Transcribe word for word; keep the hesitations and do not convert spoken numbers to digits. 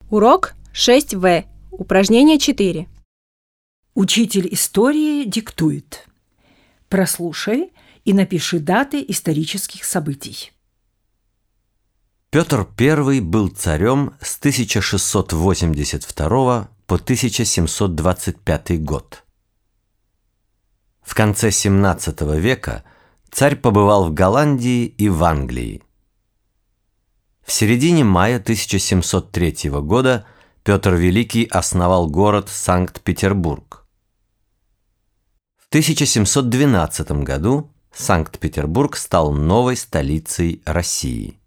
Урок шесть вэ. Упражнение четыре. Учитель истории диктует. Прослушай и напиши даты исторических событий. Петр Первый был царем с тысяча шестьсот восемьдесят второго по тысяча семьсот двадцать пятый год. В конце семнадцатого века царь побывал в Голландии и в Англии. В середине мая тысяча семьсот третьего года Петр Великий основал город Санкт-Петербург. В тысяча семьсот двенадцатом году Санкт-Петербург стал новой столицей России.